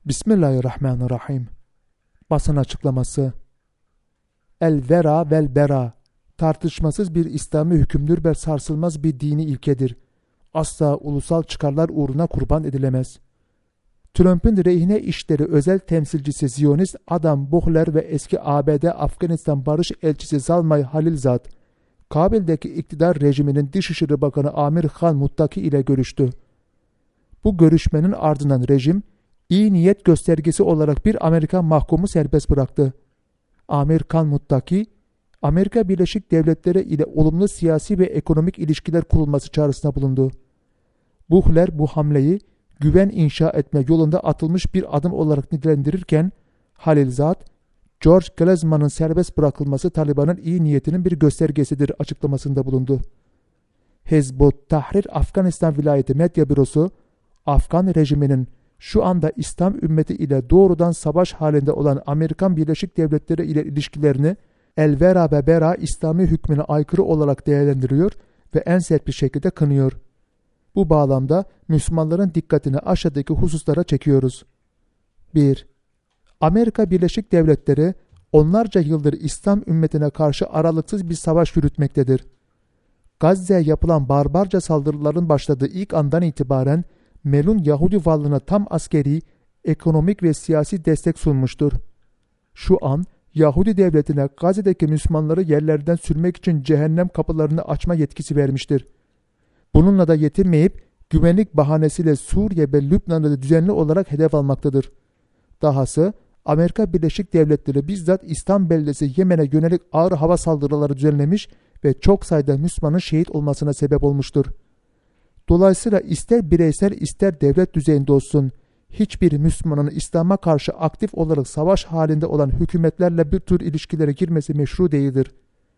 Bismillahirrahmanirrahim. Basın açıklaması. El-vera vel-bera, tartışmasız bir İslami hükümdür ve sarsılmaz bir dini ilkedir. Asla ulusal çıkarlar uğruna kurban edilemez. Trump'ın rehine işleri özel temsilcisi Ziyonist Adam Boehler ve eski ABD Afganistan Barış Elçisi Zalmay Halilzad, Kabil'deki iktidar rejiminin Dışişleri Bakanı Amir Khan Muttaki ile görüştü. Bu görüşmenin ardından rejim, iyi niyet göstergesi olarak bir Amerikan mahkumu serbest bıraktı. Amir Khan Muttaki, Amerika Birleşik Devletleri ile olumlu siyasi ve ekonomik ilişkiler kurulması çağrısında bulundu. Boehler bu hamleyi güven inşa etme yolunda atılmış bir adım olarak nitelendirirken, Halilzad, George Glazman'ın serbest bırakılması Taliban'ın iyi niyetinin bir göstergesidir açıklamasında bulundu. Hizb-ut Tahrir Afganistan Vilayeti Medya Bürosu, Afgan rejiminin şu anda İslam ümmeti ile doğrudan savaş halinde olan Amerikan Birleşik Devletleri ile ilişkilerini el-vera ve bera İslami hükmüne aykırı olarak değerlendiriyor ve en sert bir şekilde kınıyor. Bu bağlamda Müslümanların dikkatini aşağıdaki hususlara çekiyoruz. 1. Amerika Birleşik Devletleri onlarca yıldır İslam ümmetine karşı aralıksız bir savaş yürütmektedir. Gazze'ye yapılan barbarca saldırıların başladığı ilk andan itibaren melun Yahudi varlığına tam askeri, ekonomik ve siyasi destek sunmuştur. Şu an Yahudi devletine Gazze'deki Müslümanları yerlerden sürmek için cehennem kapılarını açma yetkisi vermiştir. Bununla da yetinmeyip güvenlik bahanesiyle Suriye ve Lübnan'ı da düzenli olarak hedef almaktadır. Dahası Amerika Birleşik Devletleri bizzat İslam beldesi Yemen'e yönelik ağır hava saldırıları düzenlemiş ve çok sayıda Müslümanın şehit olmasına sebep olmuştur. Dolayısıyla ister bireysel ister devlet düzeyinde olsun, hiçbir Müslümanın İslam'a karşı aktif olarak savaş halinde olan hükümetlerle bir tür ilişkilere girmesi meşru değildir.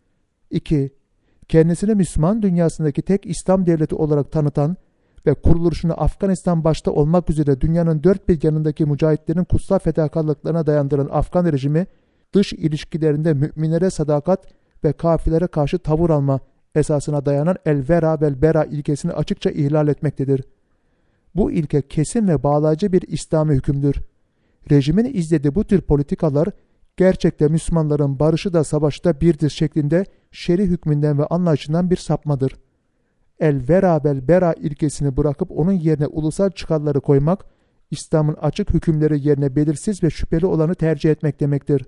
2. Kendisini Müslüman dünyasındaki tek İslam devleti olarak tanıtan ve kuruluşunu Afganistan başta olmak üzere dünyanın dört bir yanındaki mücahitlerin kutsal fedakarlıklarına dayandıran Afgan rejimi, dış ilişkilerinde müminlere sadakat ve kafirlere karşı tavır alma esasına dayanan el-vera vel-bera ilkesini açıkça ihlal etmektedir. Bu ilke kesin ve bağlayıcı bir İslami hükümdür. Rejimin izlediği bu tür politikalar, gerçekte Müslümanların barışı da savaşı da birdir şeklinde şer'i hükmünden ve anlayışından bir sapmadır. El-vera vel-bera ilkesini bırakıp onun yerine ulusal çıkarları koymak, İslam'ın açık hükümleri yerine belirsiz ve şüpheli olanı tercih etmek demektir.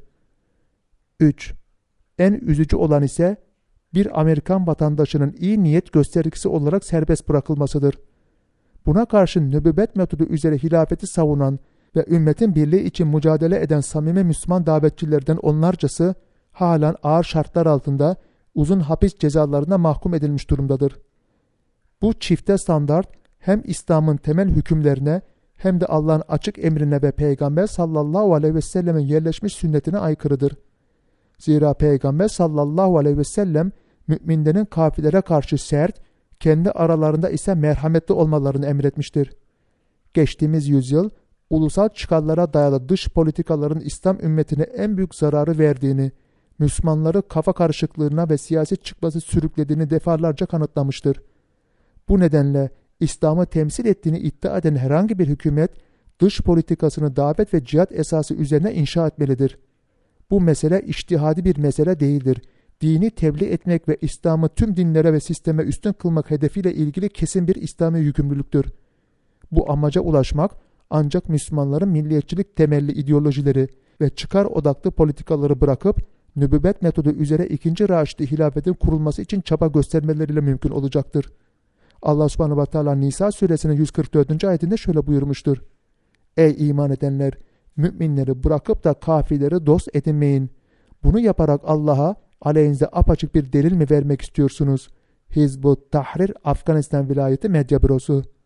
3. En üzücü olan ise, bir Amerikan vatandaşının iyi niyet göstergesi olarak serbest bırakılmasıdır. Buna karşın nübüvvet metodu üzere hilafeti savunan ve ümmetin birliği için mücadele eden samimi Müslüman davetçilerden onlarcası halen ağır şartlar altında uzun hapis cezalarına mahkum edilmiş durumdadır. Bu çifte standart hem İslam'ın temel hükümlerine hem de Allah'ın açık emrine ve Peygamber sallallahu aleyhi ve sellemin yerleşmiş sünnetine aykırıdır. Zira Peygamber sallallahu aleyhi ve sellem müminlerin kafirlere karşı sert, kendi aralarında ise merhametli olmalarını emretmiştir. Geçtiğimiz yüzyıl ulusal çıkarlara dayalı dış politikaların İslam ümmetine en büyük zararı verdiğini, Müslümanları kafa karışıklığına ve siyaset çıkması sürüklediğini defalarca kanıtlamıştır. Bu nedenle İslam'ı temsil ettiğini iddia eden herhangi bir hükümet, dış politikasını davet ve cihat esası üzerine inşa etmelidir. Bu mesele içtihadi bir mesele değildir. Dini tebliğ etmek ve İslam'ı tüm dinlere ve sisteme üstün kılmak hedefiyle ilgili kesin bir İslami yükümlülüktür. Bu amaca ulaşmak ancak Müslümanların milliyetçilik temelli ideolojileri ve çıkar odaklı politikaları bırakıp nübüvvet metodu üzere 2. Raşidi hilafetin kurulması için çaba göstermeleriyle mümkün olacaktır. Allah subhanahu ve teala Nisa suresinin 144. ayetinde şöyle buyurmuştur. Ey iman edenler! Müminleri bırakıp da kafirleri dost edinmeyin. Bunu yaparak Allah'a aleyhinize apaçık bir delil mi vermek istiyorsunuz? Hizb-ut Tahrir Afganistan Vilayeti Medya Bürosu